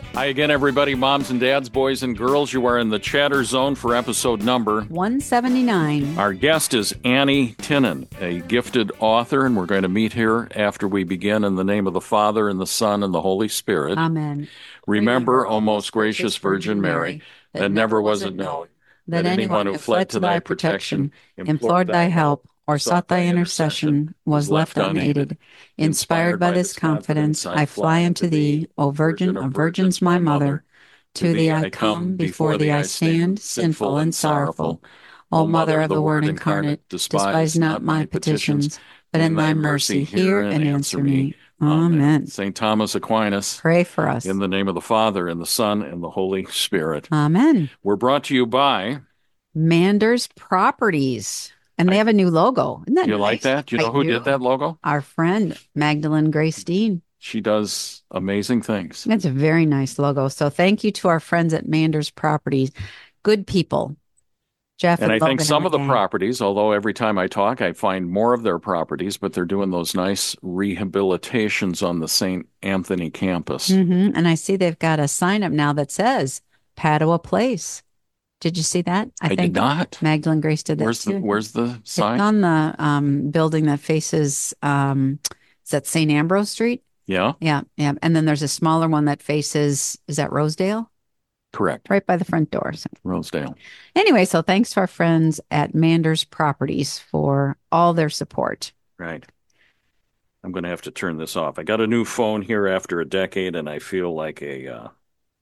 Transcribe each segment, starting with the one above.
Hi again, everybody, moms and dads, boys and girls. You are in the chatter zone for episode number 179. Our guest is Annie Tinnen, a gifted author, and we're going to meet here after we begin in the name of the Father and the Son and the Holy Spirit. Amen. Remember, O most gracious Virgin Mary, that never was it known that anyone who fled to thy protection, implored thy help, or sought thy intercession was left unaided. Inspired by this confidence, I fly unto thee, O Virgin of Virgins, my mother. To thee I come, before thee I stand, sinful and sorrowful. O Mother of the Word incarnate, despise not my petitions, but in thy mercy hear and answer me. Amen. St. Thomas Aquinas, Pray for us. in the name of the Father, and the Son, and the Holy Spirit. Amen. We're brought to you by Manders Properties. And they have a new logo. Isn't that You nice? like that? Do you know I who do. did that logo? Our friend, Magdalene Grace Dean. She does amazing things. It's a very nice logo. So thank you to our friends at Manders Properties. Good people. Jeff And I think Logan some and of the gang. properties, although every time I talk, I find more of their properties, but they're doing those nice rehabilitations on the St. Anthony campus. And I see they've got a sign up now that says Padua Place. Did you see that? I did not. Magdalene Grace did that Where's the It's sign? on the building that faces, is that St. Ambrose Street? Yeah, Yeah. And then there's a smaller one that faces, is that Rosedale? correct. Right by the front door. So Rosedale. anyway, so thanks to our friends at Manders Properties for all their support. Right. I'm going to have to turn this off. I got a new phone here after a decade, and I feel like a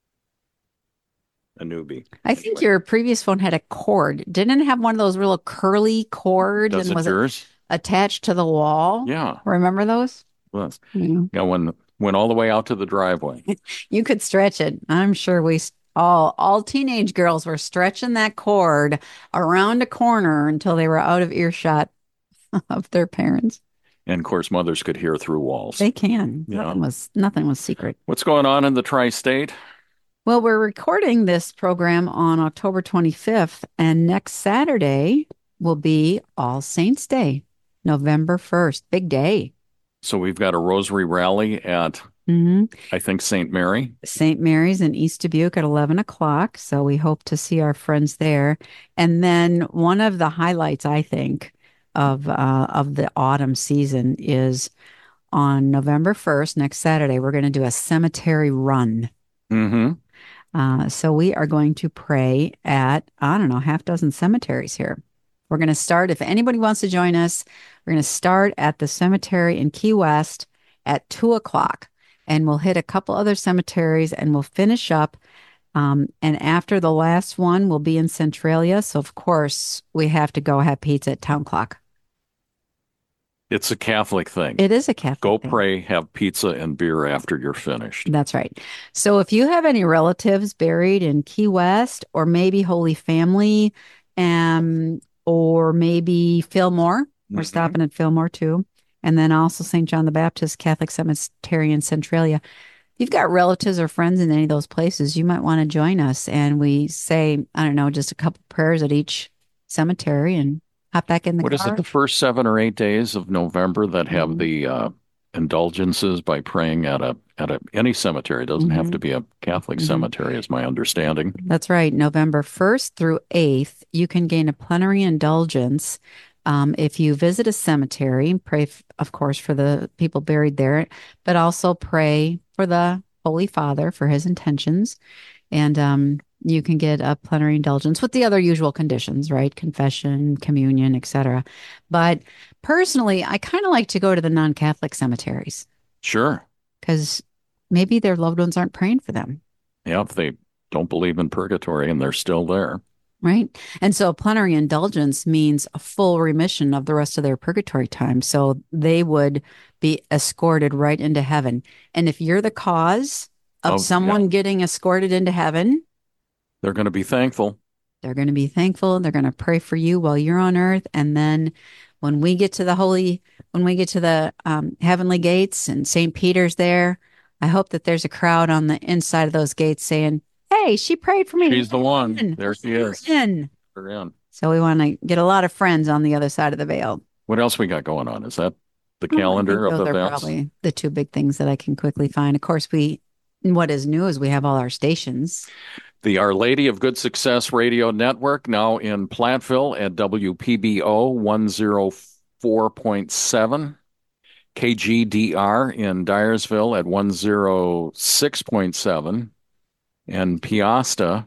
newbie. I think your previous phone had a cord. Didn't it have one of those real curly cords Does and it was yours? attached to the wall? Yeah. Remember those? Well, Yeah. got one went all the way out to the driveway. You could stretch it. I'm sure all teenage girls were stretching that cord around a corner until they were out of earshot of their parents. And of course, mothers could hear through walls. They can. Yeah. Nothing was secret. What's going on in the tri-state? Well, we're recording this program on October 25th, and next Saturday will be All Saints Day, November 1st. Big day. So we've got a rosary rally at, I think, St. Mary. St. Mary's in East Dubuque at 11 o'clock. So we hope to see our friends there. And then one of the highlights, I think, of the autumn season is on November 1st, next Saturday, we're going to do a cemetery run. Mm-hmm. So we are going to pray at, I don't know, half dozen cemeteries here. We're going to start, if anybody wants to join us, we're going to start at the cemetery in Key West at 2 o'clock. And we'll hit a couple other cemeteries and we'll finish up. And after the last one, we'll be in Centralia. So, of course, we have to go have pizza at Town Clock. It's a Catholic thing. It is a Catholic Go thing. pray, have pizza and beer after you're finished. That's right. So if you have any relatives buried in Key West or maybe Holy Family, or maybe Fillmore, we're stopping at Fillmore too. And then also St. John the Baptist Catholic Cemetery in Centralia. If you've got relatives or friends in any of those places, you might want to join us. And we say, I don't know, just a couple prayers at each cemetery and hop back in the What is car. it, the first 7 or 8 days of November that have the indulgences by praying at any cemetery? It doesn't have to be a Catholic cemetery, is my understanding. That's right. November 1st through 8th, you can gain a plenary indulgence if you visit a cemetery. Pray, of course, for the people buried there, but also pray for the Holy Father for his intentions. And you can get a plenary indulgence with the other usual conditions, right? Confession, communion, etc. But personally, I kind of like to go to the non-Catholic cemeteries Sure. because maybe their loved ones aren't praying for them. Yeah, if they don't believe in purgatory and they're still there. Right. And so plenary indulgence means a full remission of the rest of their purgatory time. So they would be escorted right into heaven. And if you're the cause of someone getting escorted into heaven, they're going to be thankful. They're going to be thankful. They're going to pray for you while you're on earth. And then when we get to the heavenly gates and St. Peter's there, I hope that there's a crowd on the inside of those gates saying, hey, she prayed for me. She's the one. There she is. We're in. We're in. So we want to get a lot of friends on the other side of the veil. What else we got going on? Is that the calendar of those are events? probably the two big things that I can quickly find. Of course, we And what is new is we have all our stations. The Our Lady of Good Success Radio Network, now in Platteville at WPBO 104.7, KGDR in Dyersville at 106.7, and Piasta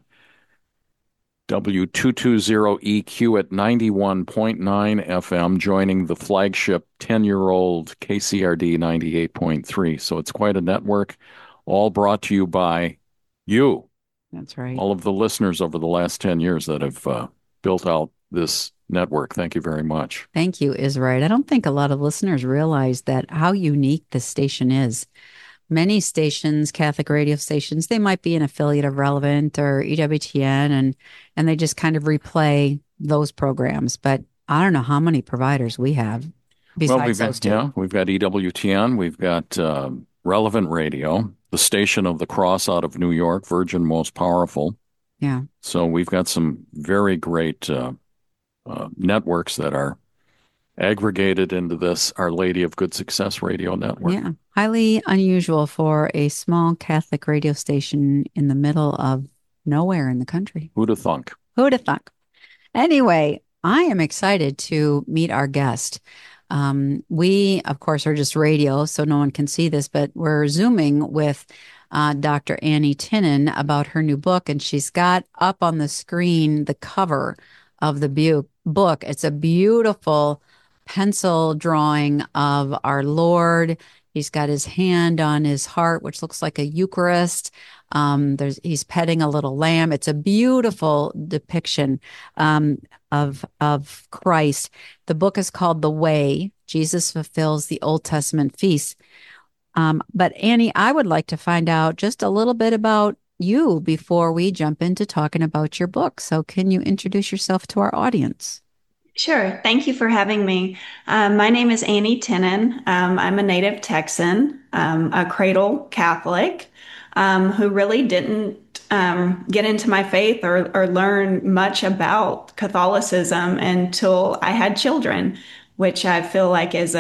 W220EQ at 91.9 FM, joining the flagship 10-year-old KCRD 98.3. So it's quite a network, all brought to you by you, That's right. all of the listeners over the last 10 years that have built out this network. Thank you very much. Thank you, Israel. I don't think a lot of listeners realize that how unique this station is. Many stations, Catholic radio stations, they might be an affiliate of Relevant or EWTN, and they just kind of replay those programs. But I don't know how many providers we have besides those two. We've got EWTN, we've got Relevant Radio, the Station of the Cross out of New York, Virgin Most Powerful. Yeah. So we've got some very great networks that are aggregated into this Our Lady of Good Success Radio Network. Yeah. Highly unusual for a small Catholic radio station in the middle of nowhere in the country. Who'da thunk? Who'da thunk? Anyway, I am excited to meet our guest. We, of course, are just radio, so no one can see this, but we're Zooming with Dr. Annie Tinnen about her new book, and she's got up on the screen the cover of the book. It's a beautiful pencil drawing of our Lord. He's got his hand on his heart, which looks like a Eucharist. He's petting a little lamb. It's a beautiful depiction of Christ. The book is called The Way. Jesus Fulfills the Old Testament Feasts. But Annie, I would like to find out just a little bit about you before we jump into talking about your book. So can you introduce yourself to our audience? Sure. Thank you for having me. My name is Annie Tinnen. I'm a native Texan, a cradle Catholic, who really didn't get into my faith or learn much about Catholicism until I had children, which I feel like is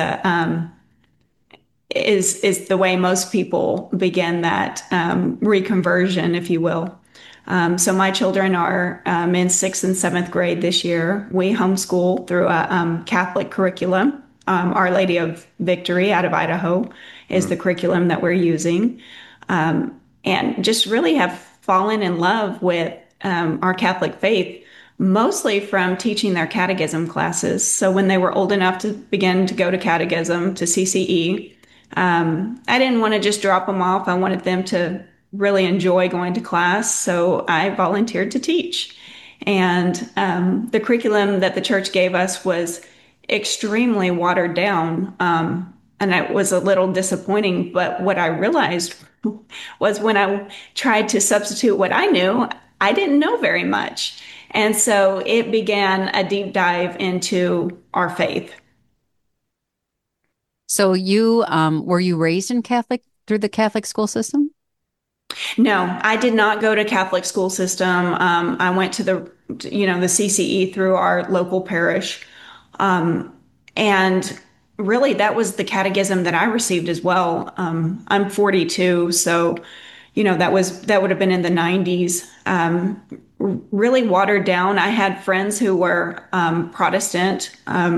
the way most people begin that reconversion, if you will. So my children are in 6th and 7th grade this year. We homeschool through a Catholic curriculum. Our Lady of Victory out of Idaho is the curriculum that we're using. And just really have fallen in love with our Catholic faith, mostly from teaching their catechism classes. So when they were old enough to begin to go to catechism, to CCE, I didn't want to just drop them off. I wanted them to really enjoy going to class. So I volunteered to teach. And the curriculum that the church gave us was extremely watered down. And it was a little disappointing. But what I realized was when I tried to substitute what I knew, I didn't know very much. And so it began a deep dive into our faith. So you were you raised in through the Catholic school system? No, I did not go to Catholic school system. I went to the CCE through our local parish. And really that was the catechism that I received as well. I'm 42, so, that would have been in the 90s. Really watered down. I had friends who were Protestant.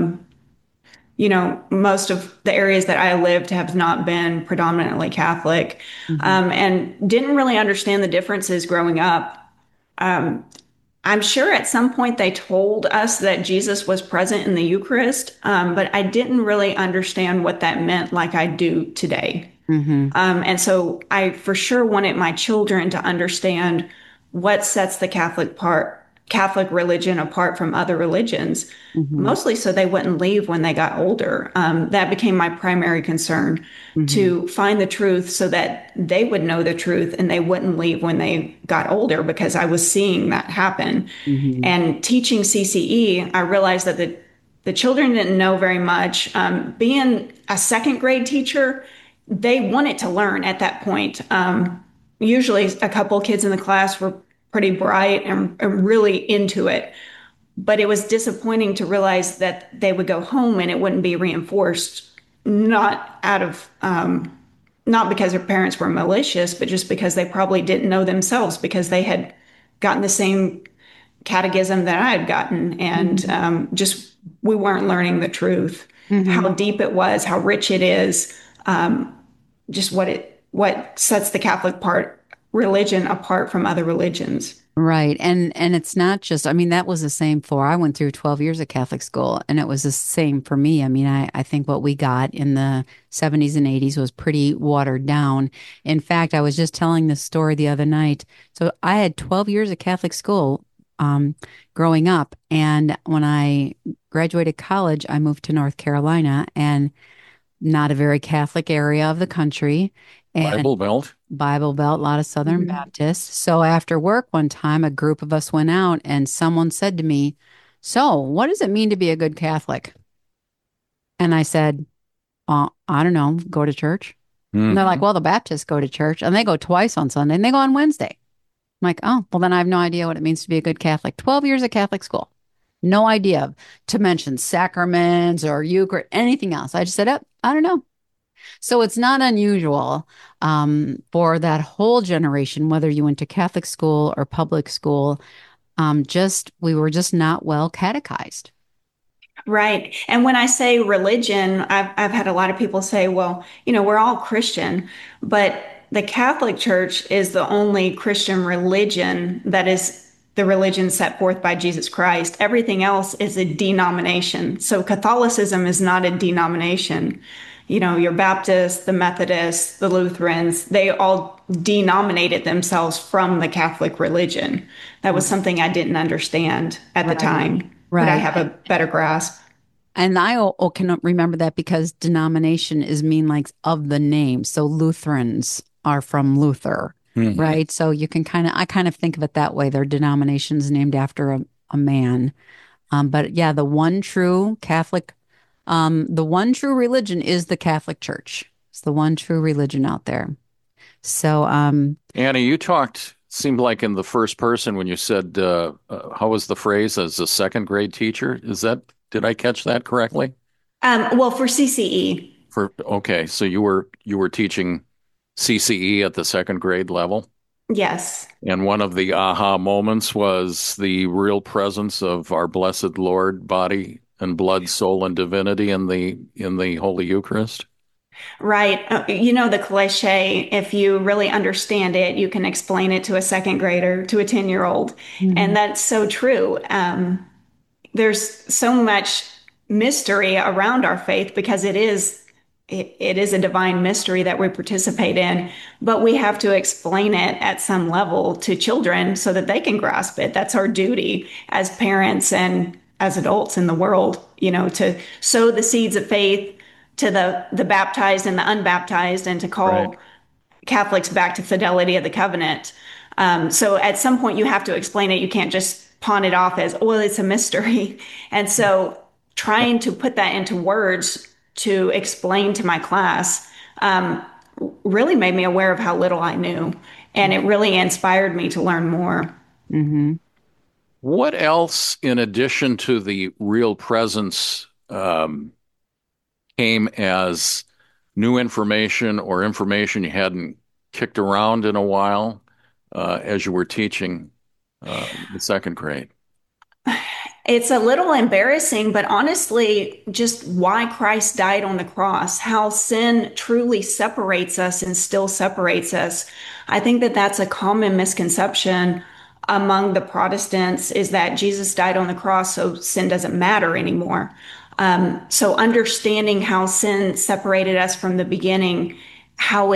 Most of the areas that I lived have not been predominantly Catholic, and didn't really understand the differences growing up. I'm sure at some point they told us that Jesus was present in the Eucharist, but I didn't really understand what that meant like I do today. And so I for sure wanted my children to understand what sets the Catholic religion apart from other religions, mostly so they wouldn't leave when they got older. That became my primary concern, to find the truth so that they would know the truth and they wouldn't leave when they got older, because I was seeing that happen. And teaching CCE, I realized that the children didn't know very much. Being a 2nd grade teacher, they wanted to learn at that point. Usually a couple of kids in the class were pretty bright and really into it. But it was disappointing to realize that they would go home and it wouldn't be reinforced, not out of not because their parents were malicious, but just because they probably didn't know themselves because they had gotten the same catechism that I had gotten. And Mhm. just we weren't learning the truth, how Mhm. deep it was, how rich it is, just what sets the Catholic part religion apart from other religions. Right. And it's not just, I mean, that was the same for I went through 12 years of Catholic school and it was the same for me. I mean, I think what we got in the 70s and 80s was pretty watered down. In fact, I was just telling this story the other night. So I had 12 years of Catholic school growing up. And when I graduated college, I moved to North Carolina and not a very Catholic area of the country. And Bible Belt. Bible Belt, a lot of Southern Mhm. Baptists. So after work one time, a group of us went out and someone said to me, "So, what does it mean to be a good Catholic?" And I said, I don't know, go to church. And they're like, Hmm. "Well, the Baptists go to church and they go twice on Sunday and they go on Wednesday." I'm like, "Oh, well, then I have no idea what it means to be a good Catholic." 12 years of Catholic school. No idea to mention sacraments or Eucharist, anything else. I just said, "Oh, I don't know." So it's not unusual for that whole generation, whether you went to Catholic school or public school, just we were just not well catechized. Right. And when I say religion, I've had a lot of people say, well, we're all Christian, but the Catholic Church is the only Christian religion that is the religion set forth by Jesus Christ. Everything else is a denomination. So Catholicism is not a denomination. Your Baptists, the Methodists, the Lutherans, they all denominated themselves from the Catholic religion. That was something I didn't understand at the Right. time, but I Right. have a better grasp. And I can remember that because denomination is mean like of the name. So Lutherans are from Luther, Hmm. right? So you can I kind of think of it that way. Their denomination's named after a man. But yeah, the one true religion is the Catholic Church. It's the one true religion out there. So, Annie, you talked, seemed like in the first person when you said, how was the phrase as a second grade teacher? Did I catch that correctly? Well, for CCE, Okay, so you were teaching CCE at the second grade level, yes. and one of the aha moments was the real presence of our blessed Lord, body and blood, soul, and divinity in the Holy Eucharist. Right. The cliche, if you really understand it, you can explain it to a second grader, to a 10-year-old. And mhm, that's so true. There's so much mystery around our faith because it is a divine mystery that we participate in, but we have to explain it at some level to children so that they can grasp it. That's our duty as parents and as adults in the world, to sow the seeds of faith to the baptized and the unbaptized and to Right. call Catholics back to fidelity of the covenant. So at some point you have to explain it. You can't just pawn it off as, well, it's a mystery. And so trying to put that into words to explain to my class really made me aware of how little I knew. And it really inspired me to learn more. mhm. What else, in addition to the real presence, came as new information or information you hadn't kicked around in a while as you were teaching the second grade? It's a little embarrassing, but honestly, just why Christ died on the cross, how sin truly separates us and still separates us. I think that that's a common misconception among the Protestants is that Jesus died on the cross, so sin doesn't matter anymore. So understanding how sin separated us from the beginning, how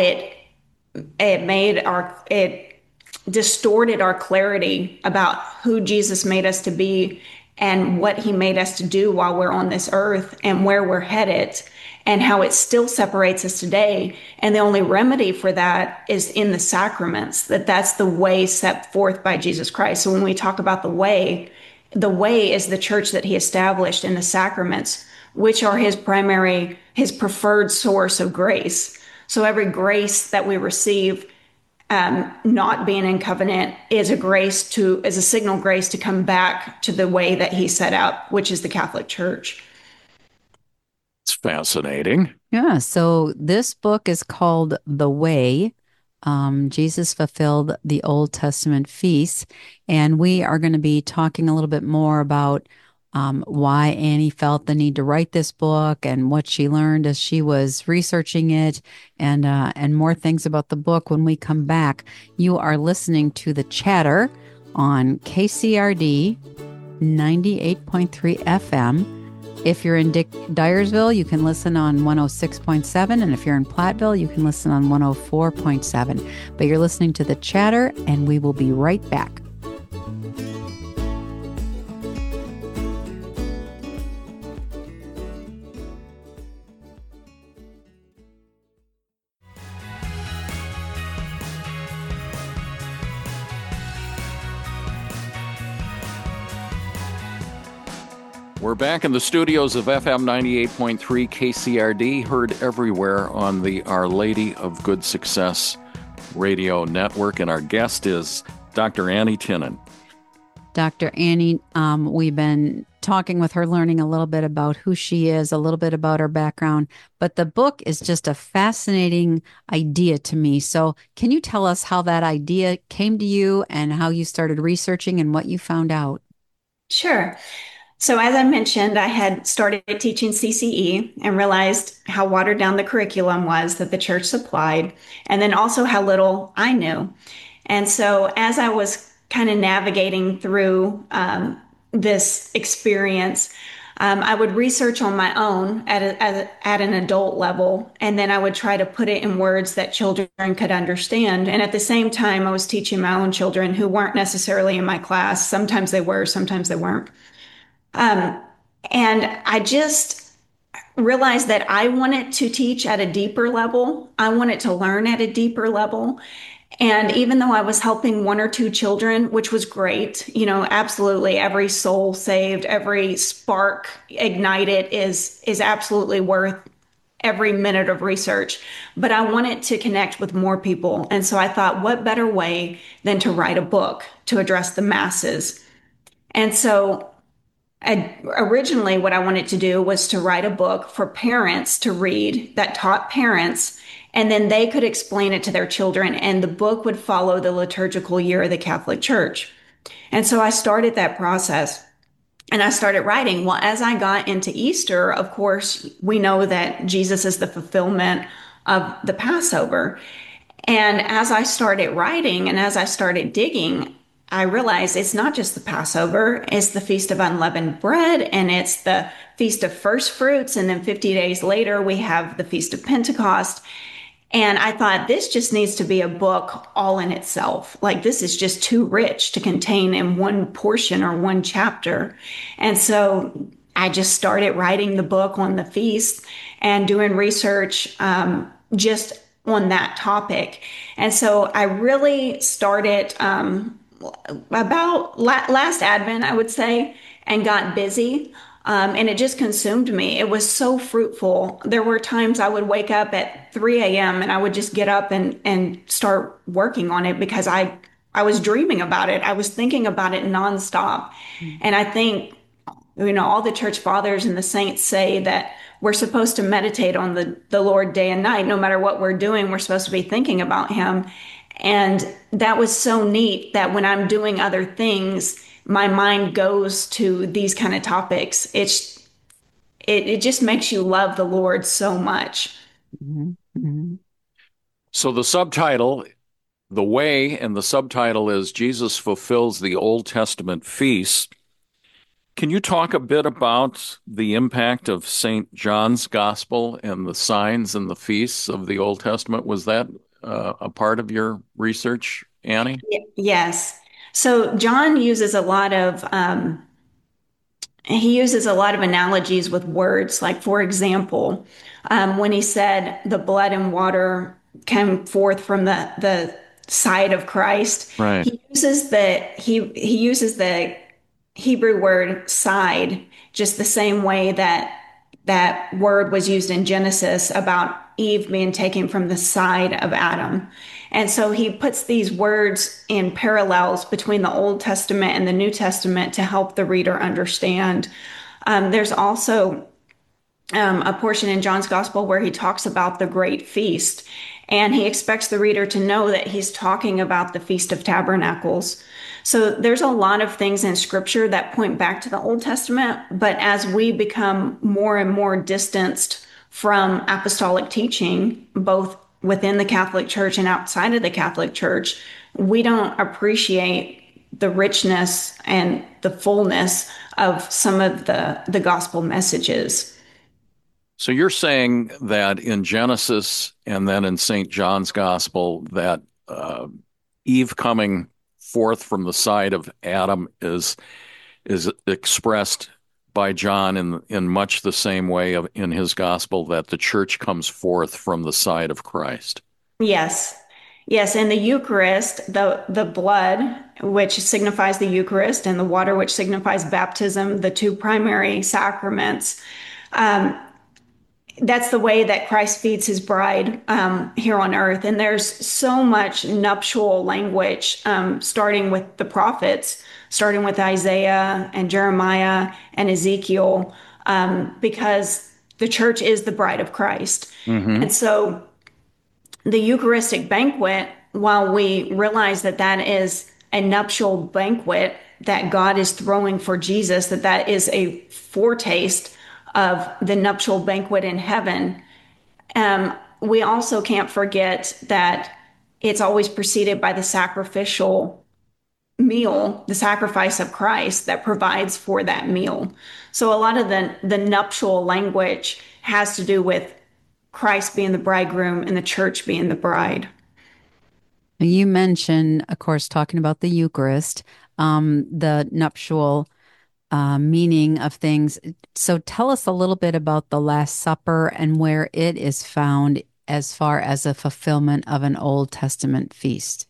it distorted our clarity about who Jesus made us to be and what he made us to do while we're on this earth and where we're headed and how it still separates us today. And the only remedy for that is in the sacraments, that's the way set forth by Jesus Christ. So when we talk about the way is the church that he established in the sacraments, which are his preferred source of grace. So every grace that we receive not being in covenant is a signal grace to come back to the way that he set out, which is the Catholic Church. fascinating. Yeah, so this book is called The Way. Jesus fulfilled the Old Testament feasts, and we are going to be talking a little bit more about why Annie felt the need to write this book and what she learned as she was researching it, and more things about the book when we come back. You are listening to The Chatter on KCRD 98.3 FM. If you're in Dyersville, you can listen on 106.7. And if you're in Platteville, you can listen on 104.7. But you're listening to The Chatter, and we will be right back. We're back in the studios of FM 98.3 KCRD, heard everywhere on the Our Lady of Good Success radio network. And our guest is Dr. Annie Tinnen. Dr. Annie, we've been talking with her, learning a little bit about who she is, a little bit about her background. But the book is just a fascinating idea to me. So can you tell us how that idea came to you and how you started researching and what you found out? Sure. So as I mentioned, I had started teaching CCE and realized how watered down the curriculum was that the church supplied, and then also how little I knew. And so as I was kind of navigating through this experience, I would research on my own at an adult level, and then I would try to put it in words that children could understand. And at the same time, I was teaching my own children who weren't necessarily in my class. Sometimes they were, sometimes they weren't. And I just realized that I wanted to teach at a deeper level. I wanted to learn at a deeper level. And even though I was helping one or two children, which was great, absolutely every soul saved, every spark ignited is absolutely worth every minute of research. But I wanted to connect with more people. And so I thought, what better way than to write a book to address the masses? And so originally, what I wanted to do was to write a book for parents to read that taught parents, and then they could explain it to their children, and the book would follow the liturgical year of the Catholic Church. And so I started that process and I started writing. Well, as I got into Easter, of course, we know that Jesus is the fulfillment of the Passover. And as I started writing and as I started digging, I realized it's not just the Passover, it's the Feast of Unleavened Bread, and it's the Feast of First Fruits. And then 50 days later, we have the Feast of Pentecost. And I thought this just needs to be a book all in itself. Like, this is just too rich to contain in one portion or one chapter. And so I just started writing the book on the feast and doing research just on that topic. And so I really started about last Advent, I would say, and got busy. And it just consumed me. It was so fruitful. There were times I would wake up at 3 a.m. and I would just get up and start working on it because I was dreaming about it. I was thinking about it nonstop. And I think, all the church fathers and the saints say that we're supposed to meditate on the Lord day and night. No matter what we're doing, we're supposed to be thinking about him. And that was so neat that when I'm doing other things, my mind goes to these kind of topics. It just makes you love the Lord so much. Mm-hmm. Mm-hmm. So the subtitle, The Way, and the subtitle is Jesus Fulfills the Old Testament Feasts. Can you talk a bit about the impact of St. John's Gospel and the signs and the feasts of the Old Testament? Was that a part of your research, Annie? Yes. So John uses a lot of analogies with words. Like, for example, when he said the blood and water came forth from the side of Christ, right. He uses the Hebrew word side just the same way that word was used in Genesis about Eve being taken from the side of Adam. And so he puts these words in parallels between the Old Testament and the New Testament to help the reader understand. There's also a portion in John's gospel where he talks about the great feast. And he expects the reader to know that he's talking about the Feast of Tabernacles. So there's a lot of things in scripture that point back to the Old Testament. But as we become more and more distanced from apostolic teaching, both within the Catholic Church and outside of the Catholic Church, we don't appreciate the richness and the fullness of some of the gospel messages. So you're saying that in Genesis and then in St. John's Gospel that Eve coming forth from the side of Adam is expressed by John in much the same way in his gospel that the church comes forth from the side of Christ. Yes. Yes, in the Eucharist, the blood, which signifies the Eucharist, and the water, which signifies baptism, the two primary sacraments, um, that's the way that Christ feeds his bride here on earth. And there's so much nuptial language, starting with the prophets, starting with Isaiah and Jeremiah and Ezekiel, because the church is the bride of Christ. Mm-hmm. And so the Eucharistic banquet, while we realize that that is a nuptial banquet that God is throwing for Jesus, that is a foretaste of the nuptial banquet in heaven, we also can't forget that it's always preceded by the sacrificial meal, the sacrifice of Christ that provides for that meal. So a lot of the nuptial language has to do with Christ being the bridegroom and the church being the bride. You mentioned, of course, talking about the Eucharist, the nuptial meaning of things. So tell us a little bit about the Last Supper and where it is found as far as a fulfillment of an Old Testament feast.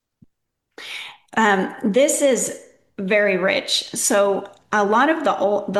This is very rich. So a lot of the old,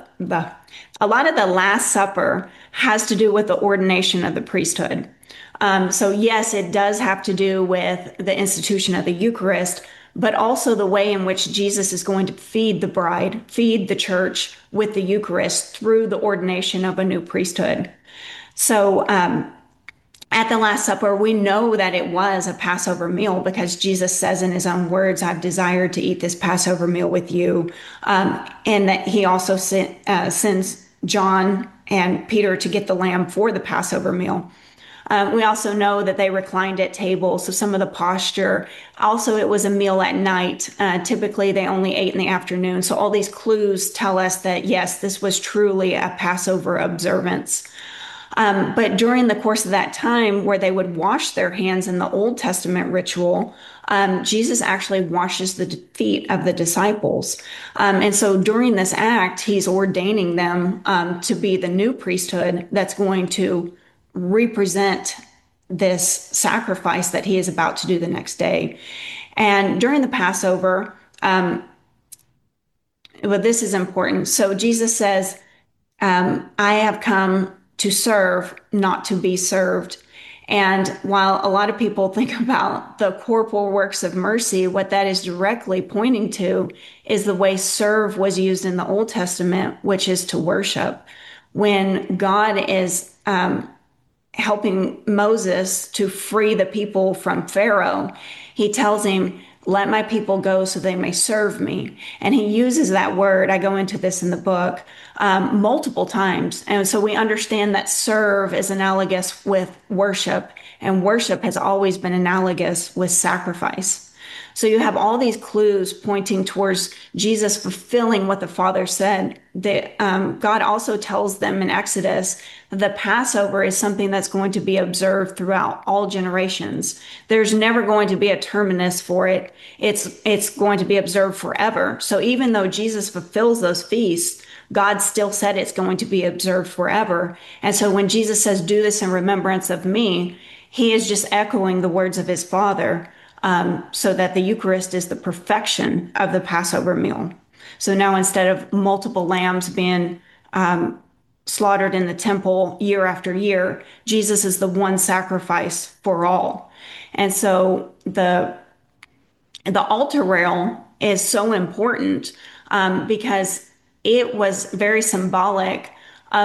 a lot of the Last Supper has to do with the ordination of the priesthood. So yes, it does have to do with the institution of the Eucharist, but also the way in which Jesus is going to feed the bride, feed the church with the Eucharist through the ordination of a new priesthood. So at the Last Supper, we know that it was a Passover meal because Jesus says in his own words, I've desired to eat this Passover meal with you. And that he also sends John and Peter to get the lamb for the Passover meal. We also know that they reclined at tables, so some of the posture. Also, it was a meal at night. Typically, they only ate in the afternoon. So all these clues tell us that, yes, this was truly a Passover observance. But during the course of that time where they would wash their hands in the Old Testament ritual, Jesus actually washes the feet of the disciples. And so during this act, he's ordaining them to be the new priesthood that's going to represent this sacrifice that he is about to do the next day. And during the Passover, well, this is important. So Jesus says, I have come to serve, not to be served. And while a lot of people think about the corporal works of mercy, what that is directly pointing to is the way serve was used in the Old Testament, which is to worship. When God is helping Moses to free the people from Pharaoh, he tells him, let my people go so they may serve me. And he uses that word, I go into this in the book, multiple times. And so we understand that serve is analogous with worship, and worship has always been analogous with sacrifice. So you have all these clues pointing towards Jesus fulfilling what the Father said. That God also tells them in Exodus that the Passover is something that's going to be observed throughout all generations. There's never going to be a terminus for it. It's going to be observed forever. So even though Jesus fulfills those feasts, God still said it's going to be observed forever. And so when Jesus says, do this in remembrance of me, he is just echoing the words of his Father. So that the Eucharist is the perfection of the Passover meal. So now instead of multiple lambs being slaughtered in the temple year after year, Jesus is the one sacrifice for all. And so the altar rail is so important because it was very symbolic of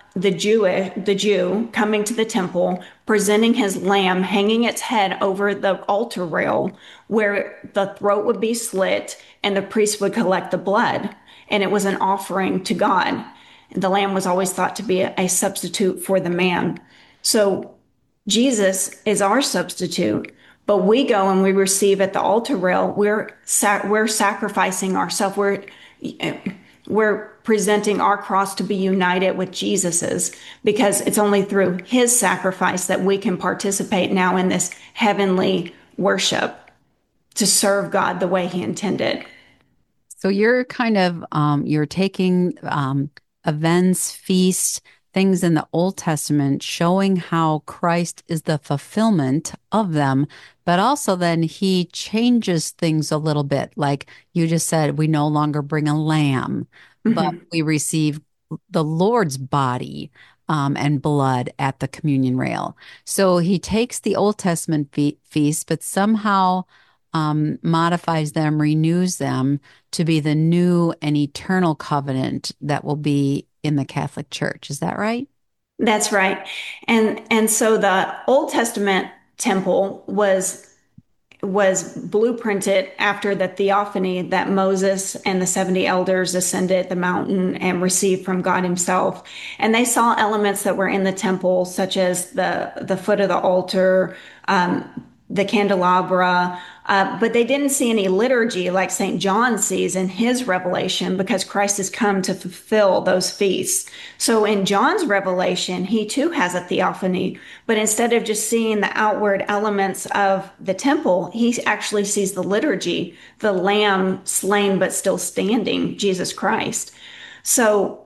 the Jew coming to the temple, presenting his lamb, hanging its head over the altar rail where the throat would be slit and the priest would collect the blood. And it was an offering to God. The lamb was always thought to be a substitute for the man. So Jesus is our substitute, but we go and we receive at the altar rail. We're sacrificing ourselves. We're presenting our cross to be united with Jesus's, because it's only through his sacrifice that we can participate now in this heavenly worship to serve God the way he intended. So you're kind of you're taking events, feasts, things in the Old Testament, showing how Christ is the fulfillment of them, but also then he changes things a little bit. Like you just said, we no longer bring a lamb, but Mhm. we receive the Lord's body and blood at the communion rail. So he takes the Old Testament feasts, but somehow modifies them, renews them to be the new and eternal covenant that will be in the Catholic Church. Is that right? That's right. And so the Old Testament temple was blueprinted after the theophany that Moses and the 70 elders ascended the mountain and received from God himself. And they saw elements that were in the temple, such as the foot of the altar, the candelabra, but they didn't see any liturgy like St. John sees in his revelation, because Christ has come to fulfill those feasts. So in John's revelation, he too has a theophany, but instead of just seeing the outward elements of the temple, he actually sees the liturgy, the lamb slain but still standing, Jesus Christ. So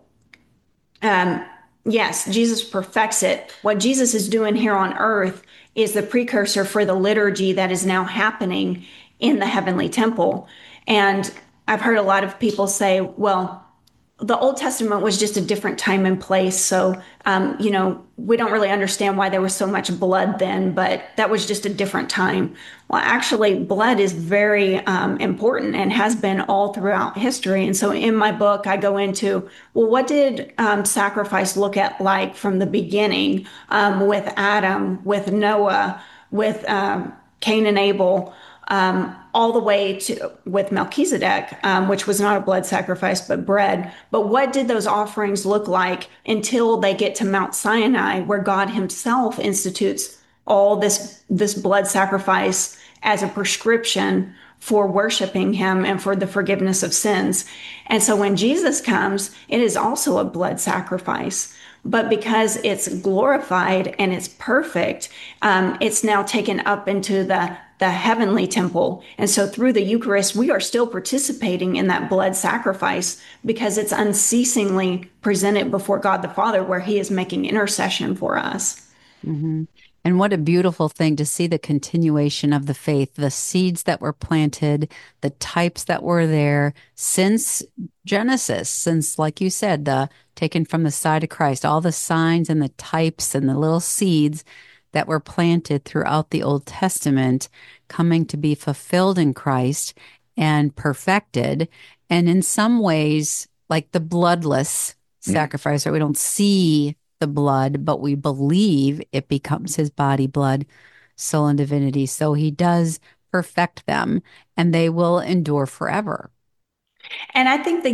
yes, Jesus perfects it. What Jesus is doing here on earth is the precursor for the liturgy that is now happening in the heavenly temple. And I've heard a lot of people say, well, the Old Testament was just a different time and place. So, we don't really understand why there was so much blood then, but that was just a different time. Well, actually, blood is very important and has been all throughout history. And so in my book, I go into, well, what did sacrifice look at like from the beginning, with Adam, with Noah, with Cain and Abel, all the way to with Melchizedek, which was not a blood sacrifice but bread. But what did those offerings look like until they get to Mount Sinai, where God Himself institutes all this blood sacrifice as a prescription for worshiping Him and for the forgiveness of sins? And so when Jesus comes, it is also a blood sacrifice. But because it's glorified and it's perfect, it's now taken up into the heavenly temple. And so through the Eucharist, we are still participating in that blood sacrifice, because it's unceasingly presented before God the Father, where He is making intercession for us. Hmm. And what a beautiful thing to see the continuation of the faith, the seeds that were planted, the types that were there since Genesis, since, like you said, the taken from the side of Christ, all the signs and the types and the little seeds that were planted throughout the Old Testament coming to be fulfilled in Christ and perfected. And in some ways, like the bloodless sacrifice, right? We don't see the blood, but we believe it becomes his body, blood, soul, and divinity. So he does perfect them, and they will endure forever. And I think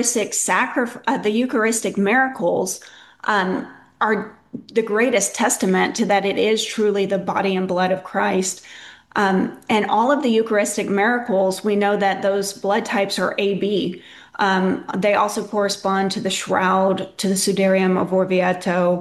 the Eucharistic miracles, are the greatest testament to that it is truly the body and blood of Christ. And all of the Eucharistic miracles, we know that those blood types are AB. They also correspond to the shroud, to the sudarium of Orvieto.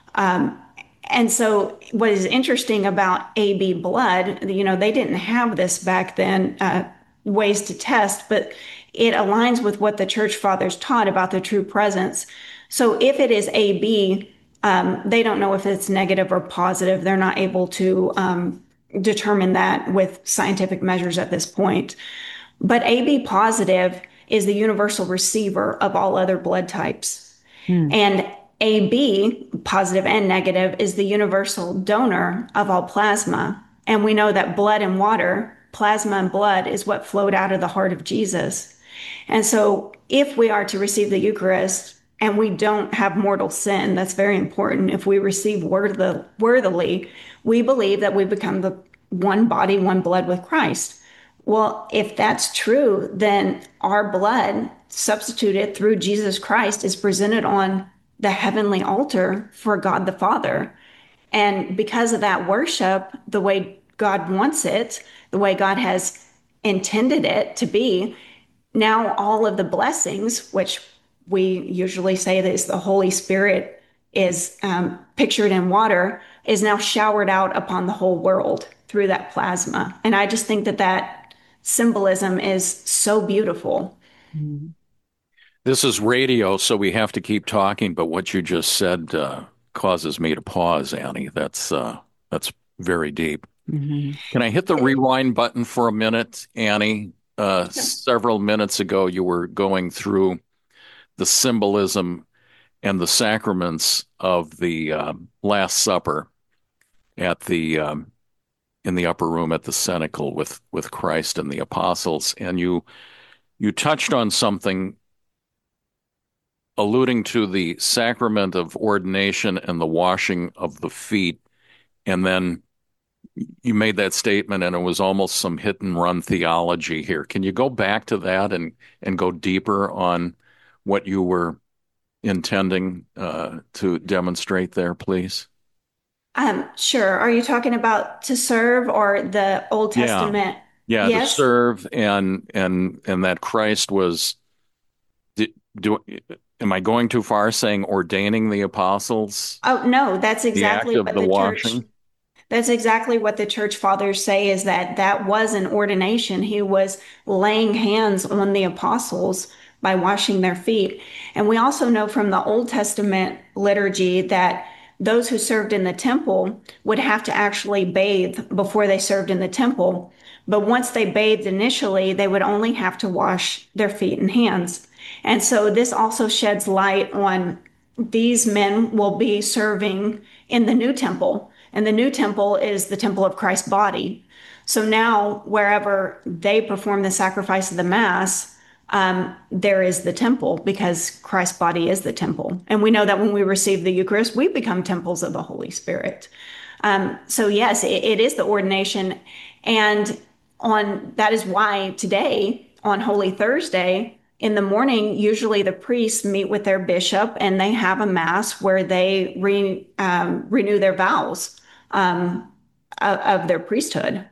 And so, what is interesting about AB blood, they didn't have this back then, ways to test, but it aligns with what the church fathers taught about the true presence. So, if it is AB, they don't know if it's negative or positive. They're not able to determine that with scientific measures at this point. But AB positive is the universal receiver of all other blood types. Hmm. And AB, positive and negative, is the universal donor of all plasma. And we know that blood and water, plasma and blood, is what flowed out of the heart of Jesus. And so, if we are to receive the Eucharist, and we don't have mortal sin. That's very important. If we receive worthily, we believe that we become the one body, one blood with Christ. Well, if that's true, then our blood substituted through Jesus Christ is presented on the heavenly altar for God the Father. And because of that worship, the way God wants it, the way God has intended it to be, now all of the blessings, which we usually say that is the Holy Spirit is pictured in water, is now showered out upon the whole world through that plasma. And I just think that that symbolism is so beautiful. Mhm. This is radio, so we have to keep talking, but what you just said causes me to pause, Annie. That's very deep. Mhm. Can I hit the rewind button for a minute, Annie? Several minutes ago, you were going through the symbolism and the sacraments of the Last Supper at the in the upper room at the cenacle with Christ and the apostles, and you touched on something alluding to the sacrament of ordination and the washing of the feet, and then you made that statement, and it was almost some hit and run theology here. Can you go back to that and go deeper on what you were intending to demonstrate there, please? Sure. Are you talking about to serve or the Old Yeah, Testament? yeah, to Yes. serve and that Christ was do, do am I going too far saying ordaining the apostles, Oh, no, the act of the washing? that's exactly what the church fathers say is that that was an ordination. He was laying hands on the apostles by washing their feet. And we also know from the Old Testament liturgy that those who served in the temple would have to actually bathe before they served in the temple. But once they bathed initially, they would only have to wash their feet and hands. And so this also sheds light on these men will be serving in the new temple. And the new temple is the temple of Christ's body. So now, wherever they perform the sacrifice of the Mass, there is the temple because Christ's body is the temple. And we know that when we receive the Eucharist, we become temples of the Holy Spirit. So, yes, it is the ordination. And on that is why today, on Holy Thursday, in the morning, usually the priests meet with their bishop and they have a mass where they renew their vows of their priesthood.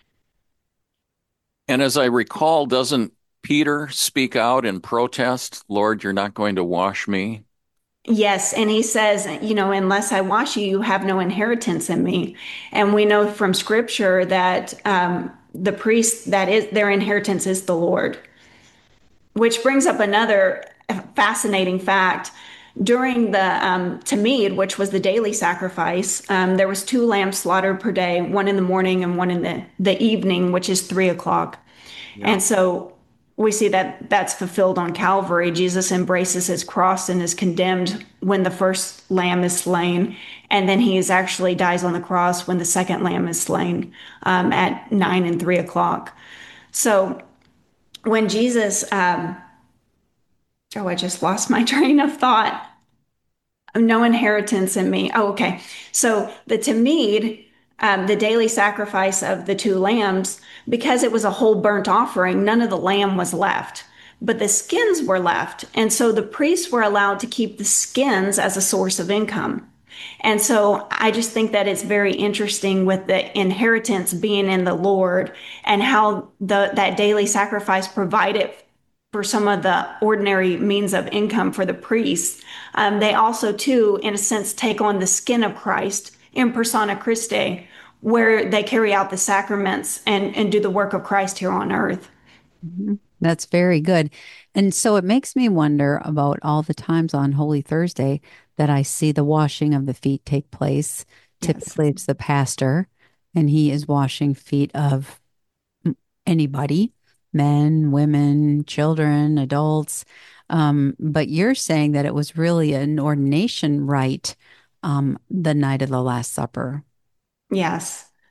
And as I recall, doesn't Peter speak out in protest? Lord, you're not going to wash me. Yes, and he says, you know, unless I wash you, you have no inheritance in me. And we know from Scripture that the priests, that is their inheritance is the Lord. Which brings up another fascinating fact. During the Tamid, which was the daily sacrifice, there was two lambs slaughtered per day, one in the morning and one in the evening, which is 3 o'clock. Yeah. And so we see that that's fulfilled on Calvary. Jesus embraces his cross and is condemned when the first lamb is slain. And then he is actually dies on the cross when the second lamb is slain at 9 and 3 o'clock. So when Jesus, oh, I just lost my train of thought. No inheritance in me. Oh, okay. So the Tamid, the daily sacrifice of the two lambs, because it was a whole burnt offering, none of the lamb was left, but the skins were left. And so the priests were allowed to keep the skins as a source of income. And so I just think that it's very interesting with the inheritance being in the Lord and how that daily sacrifice provided for some of the ordinary means of income for the priests. They also, too, in a sense, take on the skin of Christ in persona Christi, where they carry out the sacraments and do the work of Christ here on earth. Mhm. That's very good. And so it makes me wonder about all the times on Holy Thursday that I see the washing of the feet take place. Yes. Typically, it's the pastor, and he is washing feet of anybody, men, women, children, adults. But you're saying that it was really an ordination rite the night of the Last Supper. Yes.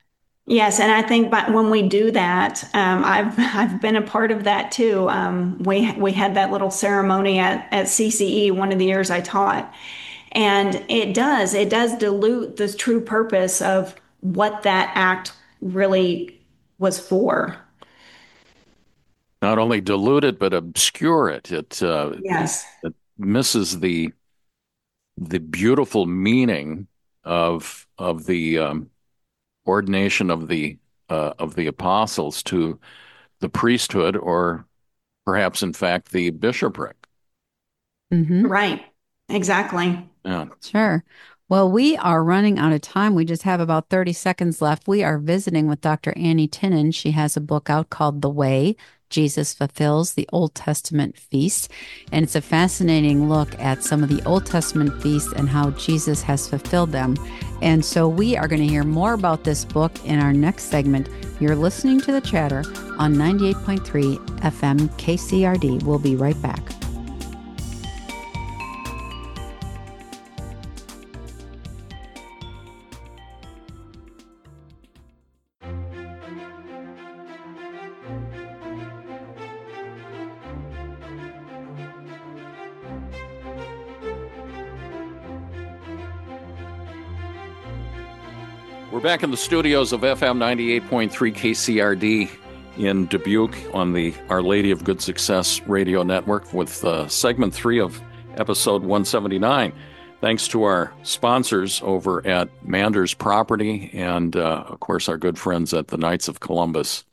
Yes, and I think when we do that, I've been a part of that too. We had that little ceremony at CCE one of the years I taught, and it does dilute the true purpose of what that act really was for. Not only dilute it, but obscure it. Yes. It misses the beautiful meaning of the ordination of the apostles to the priesthood, or perhaps, in fact, the bishopric. Hmm. Right. Exactly. Yeah. Sure. Well, we are running out of time. We just have about 30 seconds left. We are visiting with Dr. Annie Tinnen. She has a book out called The Way Jesus Fulfills the Old Testament Feast. And it's a fascinating look at some of the Old Testament feasts and how Jesus has fulfilled them. And so we are going to hear more about this book in our next segment. You're listening to The Chatter on 98.3 FM KCRD. We'll be right back. We're back in the studios of FM 98.3 KCRD in Dubuque on the Our Lady of Good Success radio network with segment 3 of episode 179. Thanks to our sponsors over at Manders Property and, of course, our good friends at the Knights of Columbus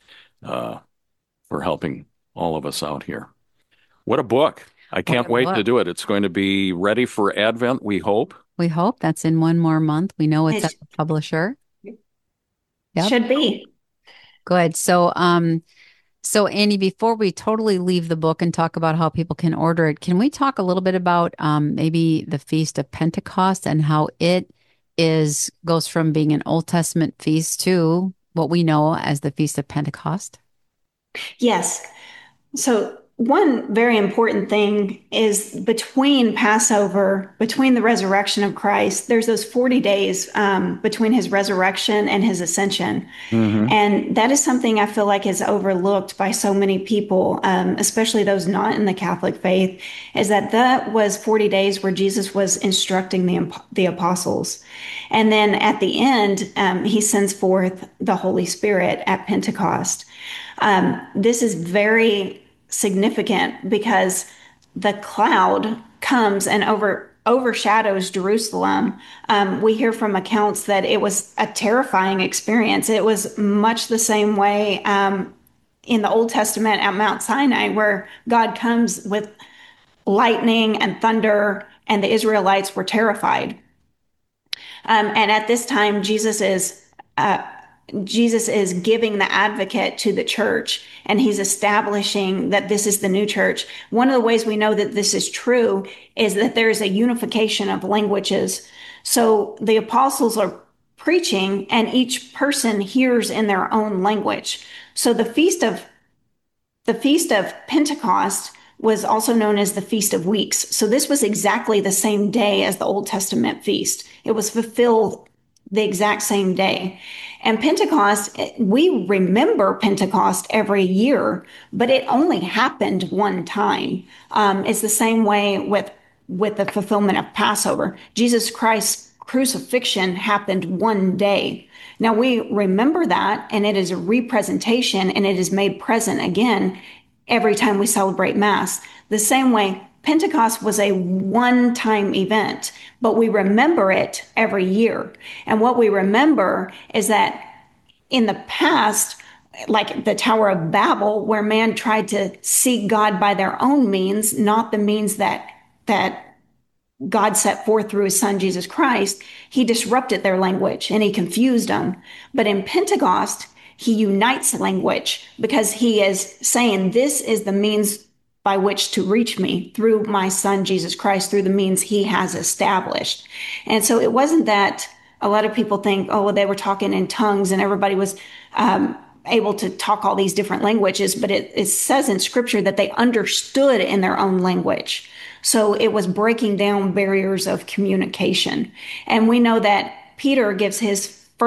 for helping all of us out here. What a book. I can't wait to do it. It's going to be ready for Advent, we hope. We hope that's in one more month. We know it's at the publisher. Yep. Should be. Good. So Annie, before we totally leave the book and talk about how people can order it, can we talk a little bit about maybe the Feast of Pentecost and how it goes from being an Old Testament feast to what we know as the Feast of Pentecost? Yes. So, one very important thing is between Passover, between the resurrection of Christ, there's those 40 days between his resurrection and his ascension. Mm-hmm. And that is something I feel like is overlooked by so many people, especially those not in the Catholic faith, is that was 40 days where Jesus was instructing the apostles. And then at the end, he sends forth the Holy Spirit at Pentecost. This is very significant because the cloud comes and overshadows Jerusalem. We hear from accounts that it was a terrifying experience. It was much the same way in the Old Testament at Mount Sinai, where God comes with lightning and thunder, and the Israelites were terrified. And at this time, Jesus is giving the advocate to the church, and he's establishing that this is the new church. One of the ways we know that this is true is that there is a unification of languages. So the apostles are preaching, and each person hears in their own language. So the feast of Pentecost was also known as the Feast of Weeks. So this was exactly the same day as the Old Testament feast. It was fulfilled the exact same day. And Pentecost, we remember Pentecost every year, but it only happened one time. It's the same way with the fulfillment of Passover. Jesus Christ's crucifixion happened one day. Now we remember that, and it is a representation, and it is made present again every time we celebrate Mass. The same way Pentecost was a one-time event, but we remember it every year. And what we remember is that in the past, like the Tower of Babel, where man tried to seek God by their own means, not the means that God set forth through his son, Jesus Christ, he disrupted their language and he confused them. But in Pentecost, he unites language because he is saying, this is the means by which to reach me through my son, Jesus Christ, through the means he has established. And so it wasn't that a lot of people think, oh, well, they were talking in tongues and everybody was able to talk all these different languages, but it says in scripture that they understood in their own language. So it was breaking down barriers of communication. And we know that Peter gives his first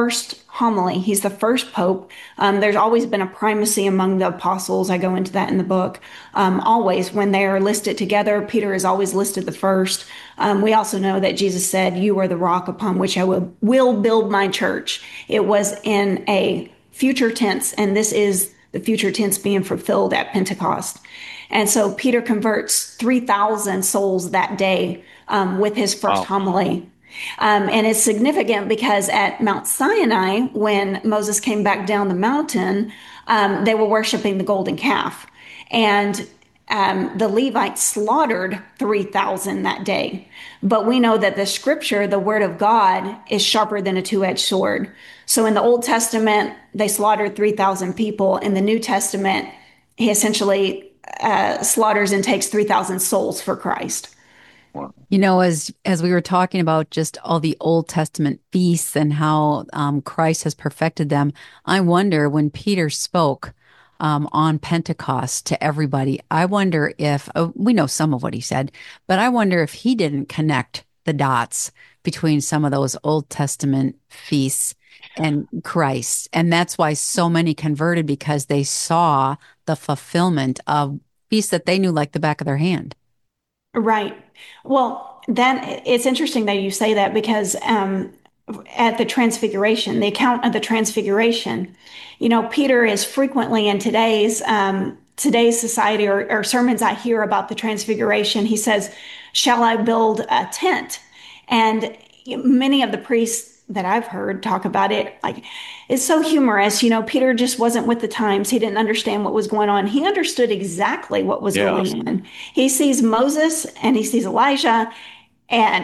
homily. He's the first pope. There's always been a primacy among the apostles. I go into that in the book. Always, when they are listed together, Peter is always listed the first. We also know that Jesus said, "You are the rock upon which I will build my church." It was in a future tense, and this is the future tense being fulfilled at Pentecost. And so Peter converts 3,000 souls that day with his first Wow. homily. And it's significant because at Mount Sinai, when Moses came back down the mountain, they were worshiping the golden calf. And the Levites slaughtered 3,000 that day. But we know that the scripture, the word of God, is sharper than a two-edged sword. So in the Old Testament, they slaughtered 3,000 people. In the New Testament, he essentially slaughters and takes 3,000 souls for Christ. Wow. As we were talking about just all the Old Testament feasts and how Christ has perfected them, I wonder when Peter spoke on Pentecost to everybody, I wonder if we know some of what he said, but I wonder if he didn't connect the dots between some of those Old Testament feasts and Christ. And that's why so many converted because they saw the fulfillment of feasts that they knew like the back of their hand. Right. Well, then it's interesting that you say that because at the Transfiguration, the account of the Transfiguration, Peter is frequently in today's society or sermons I hear about the Transfiguration. He says, "Shall I build a tent?" And many of the priests that I've heard talk about it, like it's so humorous. Peter just wasn't with the times. He didn't understand what was going on. He understood exactly what was Yes. going on. He sees Moses and he sees Elijah, and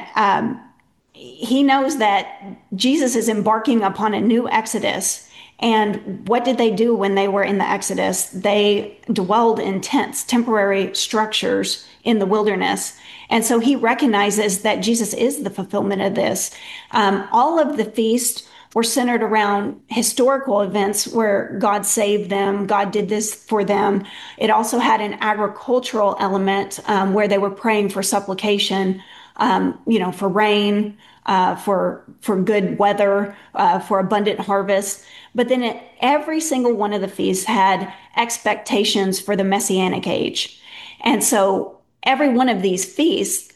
he knows that Jesus is embarking upon a new Exodus. And what did they do when they were in the Exodus? They dwelled in tents, temporary structures in the wilderness. And so he recognizes that Jesus is the fulfillment of this. All of the feasts were centered around historical events where God saved them, God did this for them. It also had an agricultural element where they were praying for supplication, for rain, for good weather, for abundant harvest. But then every single one of the feasts had expectations for the Messianic age. And so every one of these feasts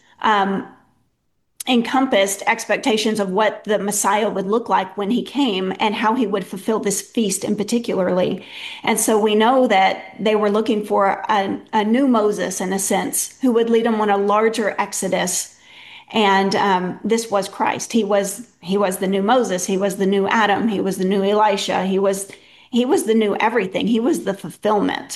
encompassed expectations of what the Messiah would look like when he came and how he would fulfill this feast in particularly. And so we know that they were looking for a new Moses in a sense who would lead them on a larger exodus. And this was Christ. He was the new Moses. He was the new Adam. He was the new Elisha. He was the new everything. He was the fulfillment.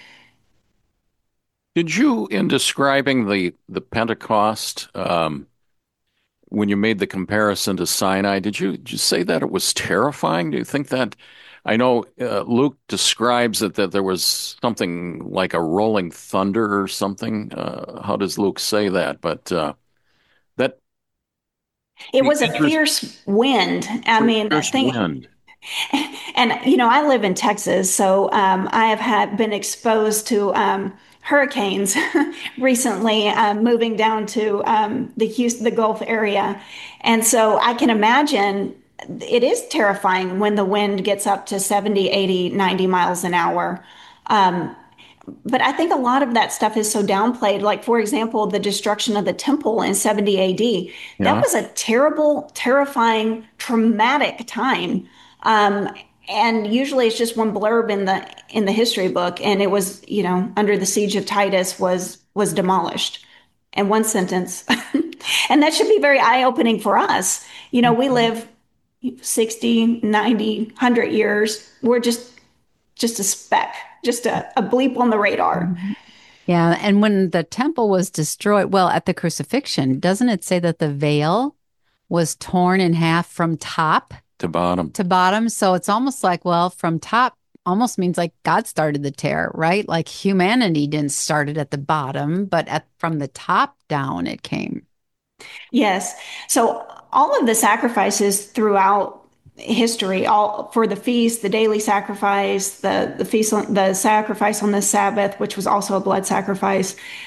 Did you, in describing the Pentecost, when you made the comparison to Sinai, did you say that it was terrifying? Do you think that? I know Luke describes it that there was something like a rolling thunder or something. How does Luke say that? But that It was a interest, fierce wind. I mean, I fierce think, wind. and I live in Texas, so I have been exposed to hurricanes recently, moving down to the Gulf area, and so I can imagine it is terrifying when the wind gets up to 70, 80, 90 miles an hour. But I think a lot of that stuff is so downplayed. Like, for example, the destruction of the temple in 70 AD. That Yeah. was a terrible, terrifying, traumatic time. And usually it's just one blurb in the history book, and it was, under the siege of Titus was demolished in one sentence. And that should be very eye-opening for us. We live 60, 90, 100 years. We're just a speck, just a bleep on the radar. Yeah. And when the temple was destroyed, well, at the crucifixion, doesn't it say that the veil was torn in half from top To bottom. to bottom? So it's almost like, well, from top almost means like God started the tear, right? Like humanity didn't start it at the bottom, but from the top down it came. Yes. So all of the sacrifices throughout history, all for the feast, the daily sacrifice, the feast, the sacrifice on the Sabbath, which was also a blood sacrifice,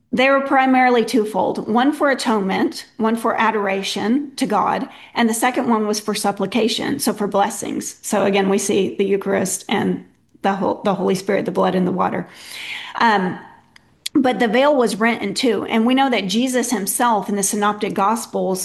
They were primarily twofold, one for atonement, one for adoration to God, and the second one was for supplication, so for blessings. So again, we see the Eucharist and the Holy Spirit, the blood and the water. Um, but the veil was rent in two, and we know that Jesus himself in the Synoptic Gospels,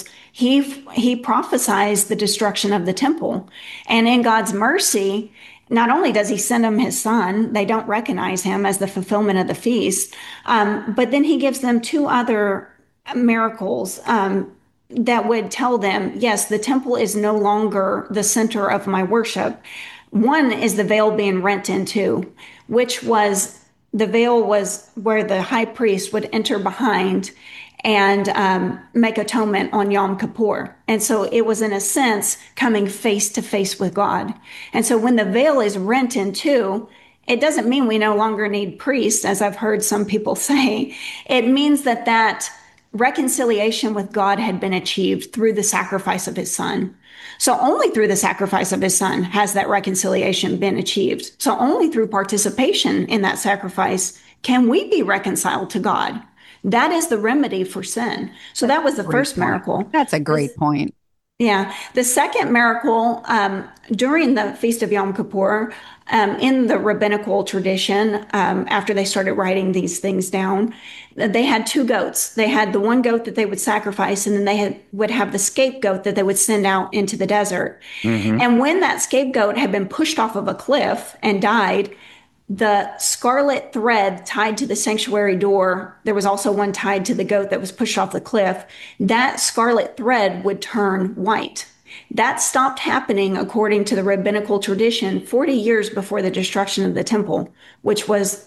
he prophesies the destruction of the temple, and in God's mercy, not only does he send them his son, they don't recognize him as the fulfillment of the feast, but then he gives them two other miracles that would tell them, yes, the temple is no longer the center of my worship. One is the veil being rent in two, which was the veil was where the high priest would enter behind and make atonement on Yom Kippur. And so it was, in a sense, coming face to face with God. And so when the veil is rent in two, it doesn't mean we no longer need priests, as I've heard some people say. It means that reconciliation with God had been achieved through the sacrifice of his son. So only through the sacrifice of his son has that reconciliation been achieved. So only through participation in that sacrifice can we be reconciled to God. That is the remedy for sin. So that was the first miracle. That's a great point. Yeah. The second miracle during the Feast of Yom Kippur, in the rabbinical tradition, after they started writing these things down, they had two goats. They had the one goat that they would sacrifice, and then would have the scapegoat that they would send out into the desert. Mm-hmm. And when that scapegoat had been pushed off of a cliff and died, the scarlet thread tied to the sanctuary door, there was also one tied to the goat that was pushed off the cliff. That scarlet thread would turn white. That stopped happening according to the rabbinical tradition 40 years before the destruction of the temple, which was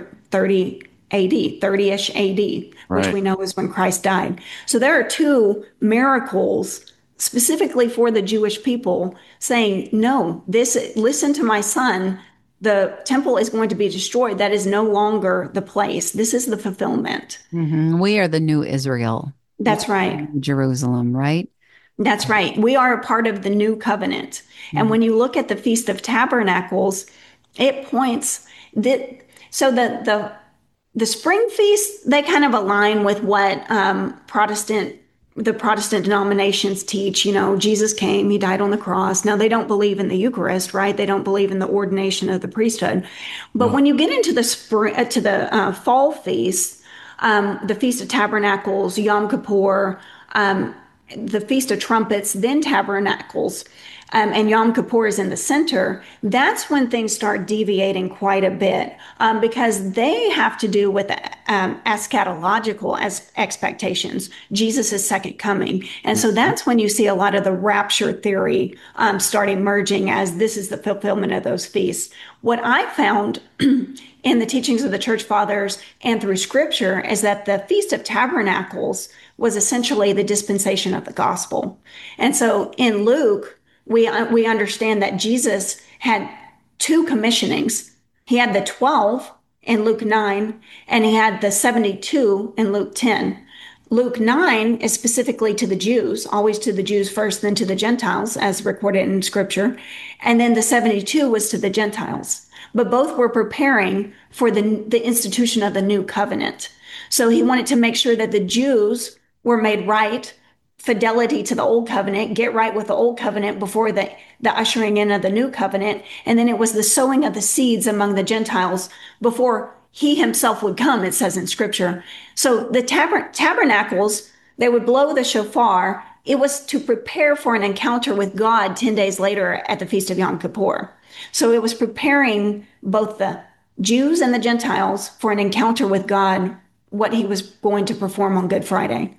30 AD, 30-ish AD, which we know is when Christ died. So there are two miracles specifically for the Jewish people saying, no, listen to my son. The temple is going to be destroyed. That is no longer the place. This is the fulfillment. Mm-hmm. We are the new Israel. That's right. Jerusalem, right? That's right. We are a part of the new covenant. Mm-hmm. And when you look at the Feast of Tabernacles, it points that, so the spring feast, they kind of align with what the Protestant denominations teach. You know, Jesus came, he died on the cross. Now they don't believe in the Eucharist, right? They don't believe in the ordination of the priesthood. But when you get into the spring, to the fall feast, the Feast of Tabernacles, Yom Kippur, the Feast of Trumpets, then Tabernacles, and Yom Kippur is in the center, that's when things start deviating quite a bit, because they have to do with eschatological expectations, Jesus' second coming. And so that's when you see a lot of the rapture theory start emerging as this is the fulfillment of those feasts. What I found in the teachings of the church fathers and through scripture is that the Feast of Tabernacles was essentially the dispensation of the gospel. And so in Luke, we understand that Jesus had two commissionings. He had the 12 in Luke 9, and he had the 72 in Luke 10. Luke 9 is specifically to the Jews, always to the Jews first, then to the Gentiles, as recorded in scripture. And then the 72 was to the Gentiles. But both were preparing for the institution of the new covenant. So he wanted to make sure that the Jews were made right, fidelity to the old covenant, get right with the old covenant before the ushering in of the new covenant. And then it was the sowing of the seeds among the Gentiles before he himself would come, it says in scripture. So the tabernacles, they would blow the shofar. It was to prepare for an encounter with God 10 days later at the Feast of Yom Kippur. So it was preparing both the Jews and the Gentiles for an encounter with God, what he was going to perform on Good Friday.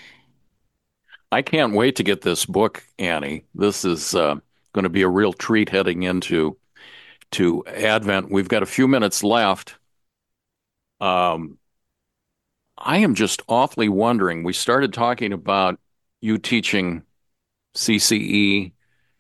I can't wait to get this book, Annie. This is going to be a real treat heading into Advent. We've got a few minutes left. I am just awfully wondering. We started talking about you teaching CCE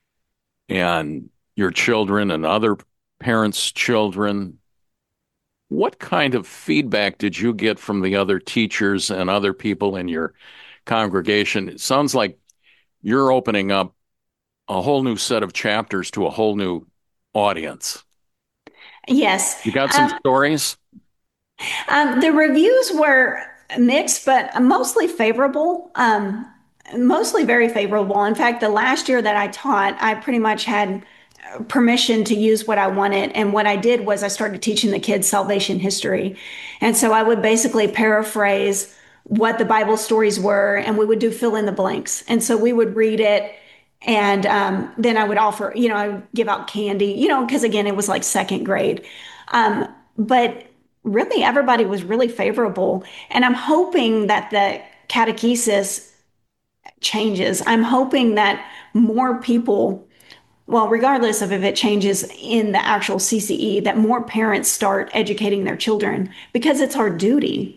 and your children and other parents' children. What kind of feedback did you get from the other teachers and other people in your congregation? It sounds like you're opening up a whole new set of chapters to a whole new audience. Yes. You got some stories? The reviews were Mixed, but mostly favorable. Mostly very favorable. In fact, the last year that I taught, I pretty much had permission to use what I wanted. And what I did was I started teaching the kids salvation history. And so I would basically paraphrase what the Bible stories were, and we would do fill in the blanks. And so we would read it. And then I would offer, I would give out candy, because again, it was like second grade. But really, everybody was really favorable. And I'm hoping that the catechesis changes. I'm hoping that more people, well, regardless of if it changes in the actual CCE, that more parents start educating their children because it's our duty.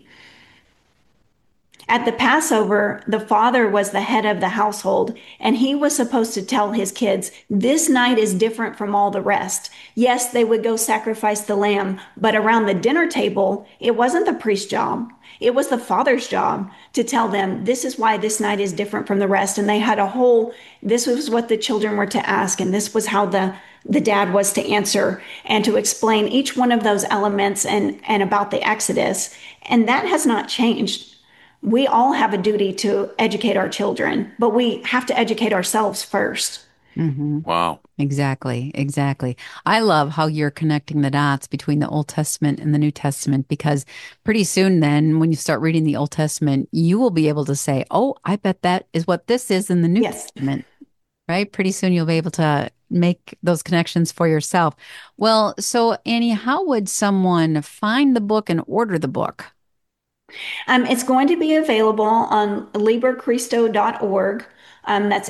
At the Passover, the father was the head of the household, and he was supposed to tell his kids, this night is different from all the rest. Yes, they would go sacrifice the lamb, but around the dinner table, it wasn't the priest's job. It was the father's job to tell them, this is why this night is different from the rest. And they had this was what the children were to ask, and this was how the dad was to answer and to explain each one of those elements and about the Exodus. And that has not changed. We all have a duty to educate our children, but we have to educate ourselves first. Mm-hmm. Wow. Exactly. Exactly. I love how you're connecting the dots between the Old Testament and the New Testament, because pretty soon then when you start reading the Old Testament, you will be able to say, oh, I bet that is what this is in the New Yes. Testament, right? Pretty soon you'll be able to make those connections for yourself. Well, so Annie, how would someone find the book and order the book? It's going to be available on liberchristo.org. That's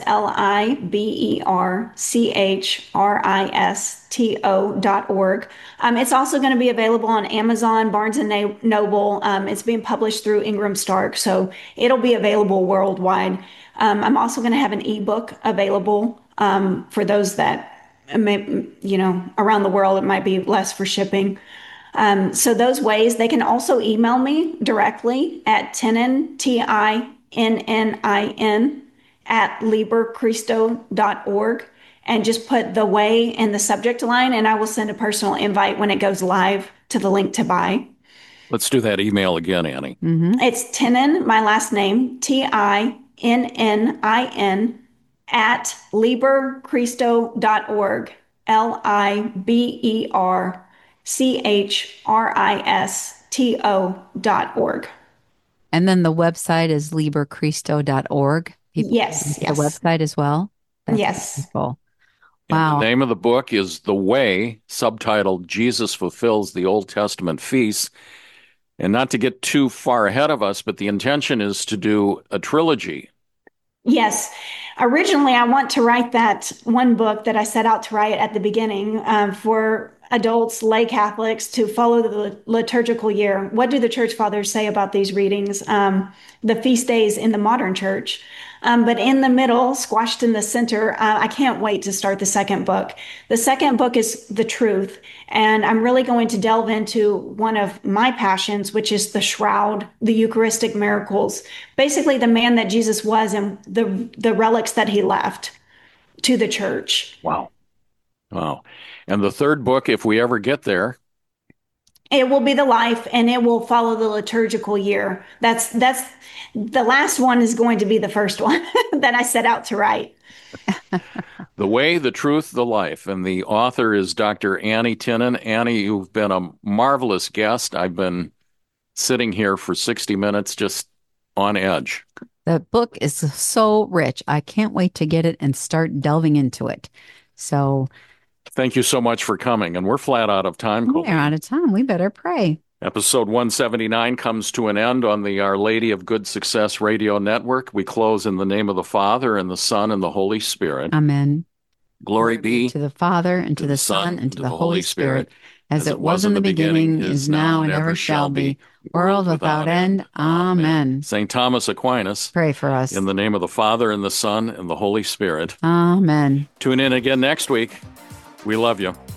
LIBERCHRISTO.org. It's also going to be available on Amazon, Barnes and Noble. It's being published through Ingram Stark, so it'll be available worldwide. I'm also going to have an ebook available for those that around the world. It might be less for shipping. So those ways, they can also email me directly at tinin, TINNIN, at liberchristo.org, and just put the way in the subject line, and I will send a personal invite when it goes live to the link to buy. Let's do that email again, Annie. Mm-hmm. It's Tinin, my last name, TINNIN, at liberchristo.org, LIBERCHRISTO.org. And then the website is liberchristo.org. People Yes, can yes. the website as well. That's Yes. wonderful. And Wow. the name of the book is The Way, subtitled Jesus Fulfills the Old Testament Feasts. And not to get too far ahead of us, but the intention is to do a trilogy. Yes. Originally, I want to write that one book that I set out to write at the beginning for adults, lay Catholics, to follow the liturgical year. What do the church fathers say about these readings? The feast days in the modern church. But in the middle, squashed in the center, I can't wait to start the second book. The second book is the truth. And I'm really going to delve into one of my passions, which is the shroud, the Eucharistic miracles, basically the man that Jesus was and the relics that he left to the church. Wow. Wow. And the third book, if we ever get there, it will be the life, and it will follow the liturgical year. That's the last one is going to be the first one that I set out to write. The Way, the Truth, the Life. And the author is Dr. Annie Tinin. Annie, you've been a marvelous guest. I've been sitting here for 60 minutes just on edge. The book is so rich. I can't wait to get it and start delving into it. So thank you so much for coming. And we're flat out of time. we're out of time. We better pray. Episode 179 comes to an end on the Our Lady of Good Success Radio Network. We close in the name of the Father, and the Son, and the Holy Spirit. Amen. Glory be to the Father, and to the Son, and to the Holy Spirit, as it was in the beginning, is now, and ever shall be, world without end. Amen. St. Thomas Aquinas, pray for us. In the name of the Father, and the Son, and the Holy Spirit. Amen. Tune in again next week. We love you.